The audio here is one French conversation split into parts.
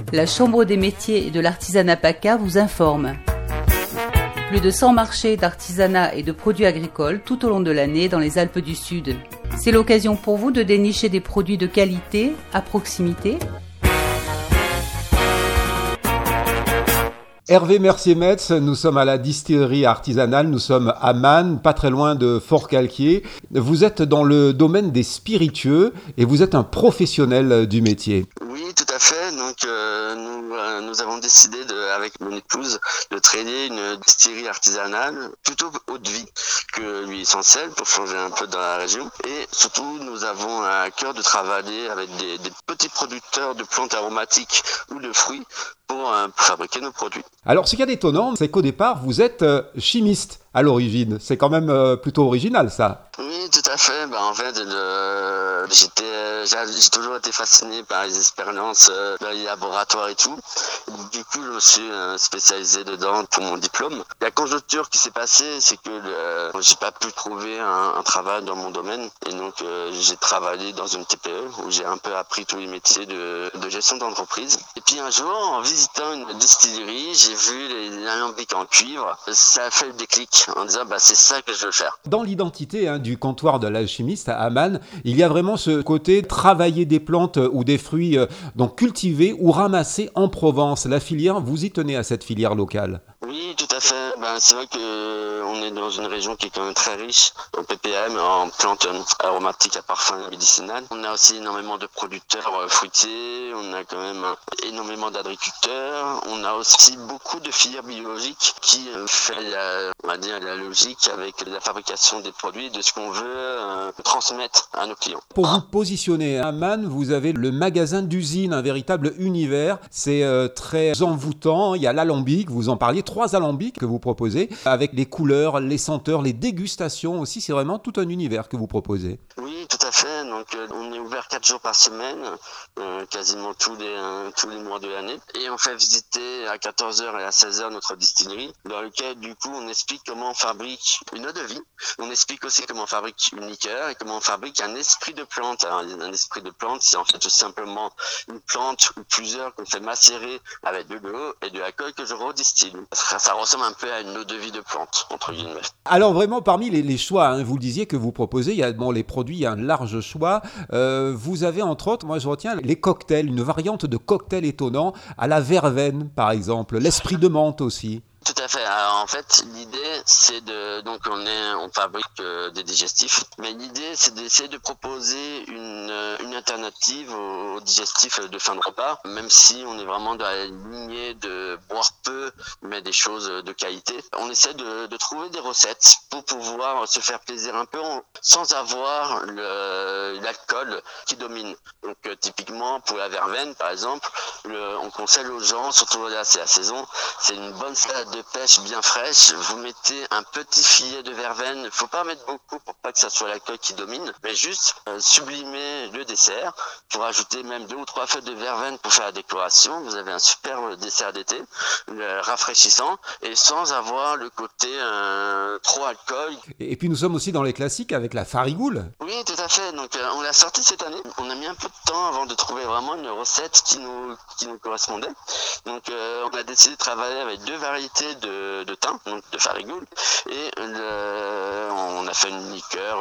la Chambre des métiers et de l'artisanat PACA vous informe. Plus de 100 marchés d'artisanat et de produits agricoles tout au long de l'année dans les Alpes du Sud. C'est l'occasion pour vous de dénicher des produits de qualité, à proximité. Hervé Mercier-Metz, nous sommes à la distillerie artisanale, nous sommes à Man, pas très loin de Forcalquier. Vous êtes dans le domaine des spiritueux et vous êtes un professionnel du métier. Oui, tout à fait. Donc, nous avons décidé, avec mon épouse, de trader une distillerie artisanale plutôt haut de vie que l'huile essentielle pour changer un peu dans la région. Et surtout, nous avons à cœur de travailler avec des petits producteurs de plantes aromatiques ou de fruits pour fabriquer nos produits. Alors, ce qu'il y a d'étonnant, c'est qu'au départ, vous êtes chimiste à l'origine. C'est quand même plutôt original, ça. Oui, tout à fait. En fait, j'ai toujours été fasciné par les expériences dans les laboratoires et tout. Du coup, je me suis spécialisé dedans pour mon diplôme. La conjoncture qui s'est passée, c'est que j'ai pas pu trouver un travail dans mon domaine. Et donc, j'ai travaillé dans une TPE où j'ai un peu appris tous les métiers de gestion d'entreprise. Et puis un jour, en visitant une distillerie, j'ai vu les alambics en cuivre. Ça a fait le déclic en disant c'est ça que je veux faire. Dans l'identité du comptoir de l'alchimiste à Man, il y a vraiment ce côté travailler des plantes ou des fruits donc cultivés ou ramassés en Provence. La filière, vous y tenez à cette filière locale? Oui, tout à fait. C'est vrai que on est dans une région qui est quand même très riche en ppm, en plantes aromatiques à parfum médicinal. On a aussi énormément de producteurs fruitiers, on a quand même énormément d'agriculteurs, on a aussi beaucoup de filières biologiques qui fait la logique avec la fabrication des produits, de ce qu'on veut transmettre à nos clients. Pour vous positionner à Man, vous avez le magasin d'usine, un véritable univers. C'est très envoûtant. Il y a l'alambic, vous en parliez, 3 alambics que vous proposez, avec les couleurs, les senteurs, les dégustations aussi. C'est vraiment tout un univers que vous proposez. Oui, tout à fait. Donc, on est ouvert 4 jours par semaine, quasiment tous les mois de l'année. Et on fait visiter à 14h et à 16h notre distillerie, dans lequel, du coup, on explique comment on fabrique une eau de vie. On explique aussi comment on fabrique une liqueur et comment on fabrique un esprit de plante. Alors, un esprit de plante, c'est en fait tout simplement une plante ou plusieurs qu'on fait macérer avec de l'eau et de l'alcool que je redistille. Ça ressemble un peu à une eau de vie de plante, entre guillemets. Alors vraiment, parmi les choix, vous le disiez, que vous proposez, il y a les produits, il y a un large choix. Vous avez entre autres, moi je retiens les cocktails, une variante de cocktail étonnant à la verveine par exemple, l'esprit de menthe aussi. Tout à fait. Alors, en fait, l'idée, c'est donc on fabrique des digestifs, mais l'idée, c'est d'essayer de proposer une alternative aux digestifs de fin de repas, même si on est vraiment dans la lignée de boire peu, mais des choses de qualité. On essaie de trouver des recettes pour pouvoir se faire plaisir un peu sans avoir l'alcool qui domine. Donc, typiquement, pour la verveine, par exemple, on conseille aux gens, surtout là, c'est la saison, c'est une bonne salade de pêche bien fraîche, vous mettez un petit filet de verveine, il faut pas mettre beaucoup pour pas que ça soit l'alcool qui domine, mais juste sublimer le dessert, pour ajouter même 2 ou 3 feuilles de verveine pour faire la décoration, vous avez un super dessert d'été, rafraîchissant, et sans avoir le côté trop alcool. Et puis nous sommes aussi dans les classiques avec la farigoule. Oui, tout à fait, donc on l'a sorti cette année, on a mis un peu de temps avant de trouver vraiment une recette qui nous correspondait, donc on a décidé de travailler avec 2 variétés de thym, donc de farigoule, et on a fait une liqueur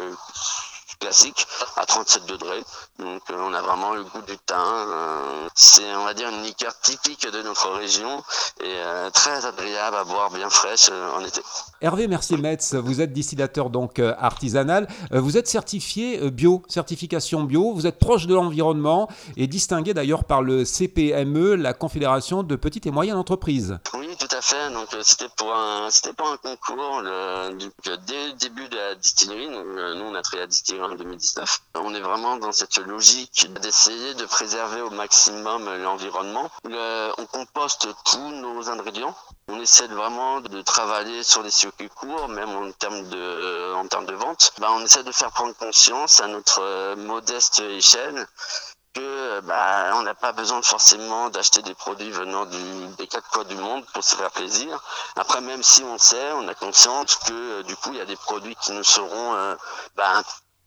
classique à 37 degrés. Donc on a vraiment le goût du thym. C'est, on va dire, une liqueur typique de notre région et très agréable à boire, bien fraîche en été. Hervé Mercier-Metz, vous êtes distillateur donc artisanal. Vous êtes certifié bio, certification bio. Vous êtes proche de l'environnement et distingué d'ailleurs par le CPME, la Confédération de petites et moyennes entreprises. Oui, tout à fait. Donc c'était pour un concours dès le début de la distillerie. Donc, nous on a créé la distillerie en 2019. On est vraiment dans cette logique d'essayer de préserver au maximum l'environnement. On composte tous nos ingrédients. On essaie vraiment de travailler sur des circuits courts, même en termes de vente. On essaie de faire prendre conscience à notre modeste échelle que on n'a pas besoin forcément d'acheter des produits venant des 4 coins du monde pour se faire plaisir. Après, même si on sait, on a conscience que du coup il y a des produits qui nous seront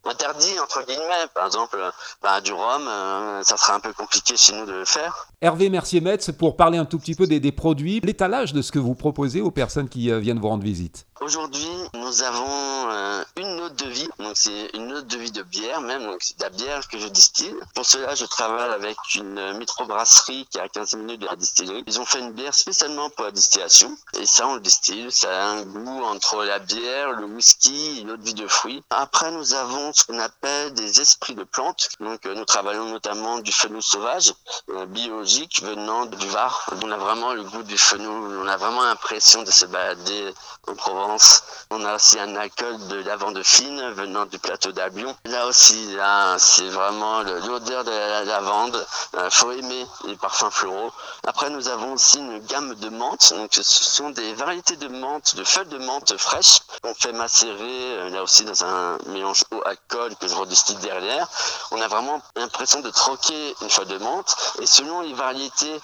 interdit, entre guillemets. Par exemple, du rhum, ça serait un peu compliqué chez nous de le faire. Hervé Mercier-Metz, pour parler un tout petit peu des produits, l'étalage de ce que vous proposez aux personnes qui viennent vous rendre visite. Aujourd'hui, nous avons une note de vie, donc c'est une note de vie de bière même, donc c'est de la bière que je distille. Pour cela, je travaille avec une microbrasserie qui est à 15 minutes de la distillerie. Ils ont fait une bière spécialement pour la distillation, et ça on le distille, ça a un goût entre la bière, le whisky et l'eau de vie de fruits. Après, nous avons ce qu'on appelle des esprits de plantes, donc nous travaillons notamment du fenouil sauvage, biologique venant du Var. On a vraiment le goût du fenouil, on a vraiment l'impression de se balader en Provence. On a aussi un alcool de lavande fine venant du plateau d'Albion. Là, c'est vraiment l'odeur de la lavande. Faut aimer les parfums floraux. Après, nous avons aussi une gamme de menthe. Donc, ce sont des variétés de menthe, de feuilles de menthe fraîches qu'on fait macérer, là aussi dans un mélange eau-alcool que je redistille derrière. On a vraiment l'impression de troquer une feuille de menthe. Et selon les variétés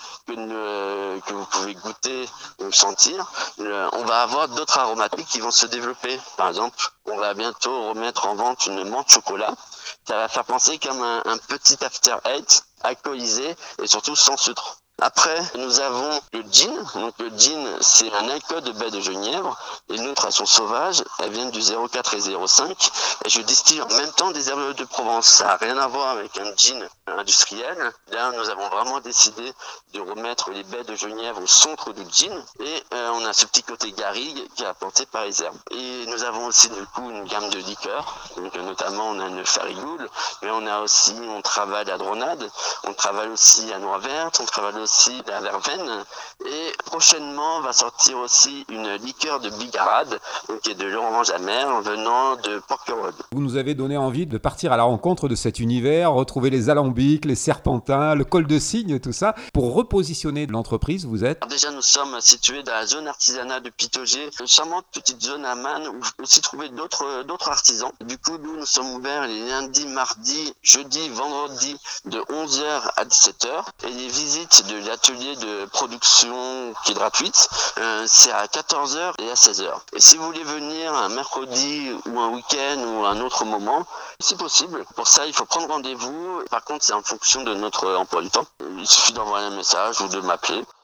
que vous pouvez goûter ou sentir, on va avoir d'autres aromatiques qui vont se développer. Par exemple, on va bientôt remettre en vente une menthe chocolat. Ça va faire penser comme un petit after eight alcoolisé et surtout sans sucre. Après, nous avons le gin. Donc le gin, c'est un alcool de baie de genièvre. Les nôtres, elles sont sauvages. Elles viennent du 0,4 et 0,5. Et je distille en même temps des herbes de Provence. Ça n'a rien à voir avec un gin industriel. Là, nous avons vraiment décidé de remettre les baies de genièvre au centre du gin. Et on a ce petit côté garrigue qui est apporté par les herbes. Et nous avons aussi du coup une gamme de liqueurs. Donc notamment, on a une farigoule. Mais on travaille la Dronade. On travaille aussi la noix verte. On travaille aussi la verveine, et prochainement va sortir aussi une liqueur de bigarade, qui est de l'orange amère venant de Porquerolles. Vous nous avez donné envie de partir à la rencontre de cet univers, retrouver les alambics, les serpentins, le col de cygne, tout ça. Pour repositionner l'entreprise, vous êtes... Alors déjà, nous sommes situés dans la zone artisanale de Pitauger, une charmante petite zone à Man où vous pouvez aussi trouver d'autres artisans. Du coup, nous sommes ouverts les lundis, mardis, jeudi, vendredi de 11h à 17h, et les visites de l'atelier de production qui est gratuite, c'est à 14h et à 16h. Et si vous voulez venir un mercredi ou un week-end ou un autre moment, c'est possible. Pour ça, il faut prendre rendez-vous. Par contre, c'est en fonction de notre emploi du temps. Il suffit d'envoyer un message ou de m'appeler.